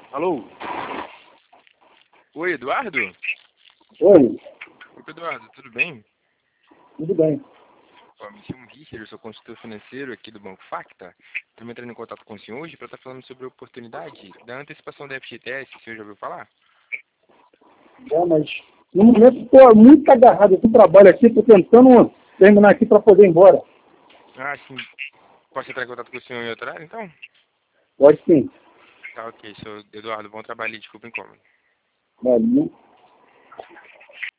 Alô? Oi, Eduardo? Oi, Oi, Eduardo, tudo bem? tudo bem. Ó, me chamo Richard, eu sou consultor financeiro aqui do Banco Facta. Estou entrando em contato com o senhor hoje para estar falando sobre a oportunidade da antecipação da FGTS. O senhor já ouviu falar? Mas no momento estou muito agarrado com o trabalho aqui, estou tentando terminar aqui para poder ir embora. Ah, sim. Posso entrar em contato com o senhor em outro horário, então? Pode sim. Tá, ok. Senhor Eduardo, bom trabalho e desculpa o incômodo. Valeu.